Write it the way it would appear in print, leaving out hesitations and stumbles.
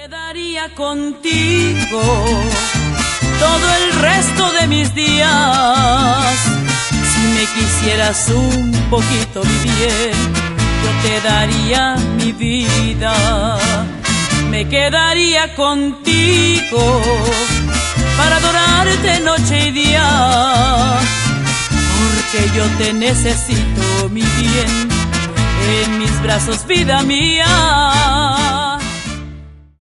Quedaría contigo todo el resto de mis días. Si me quisieras un poquito bien, yo te daría mi vida. Me quedaría contigo para adorarte noche y día, porque yo te necesito, mi bien, en mis brazos, vida mía.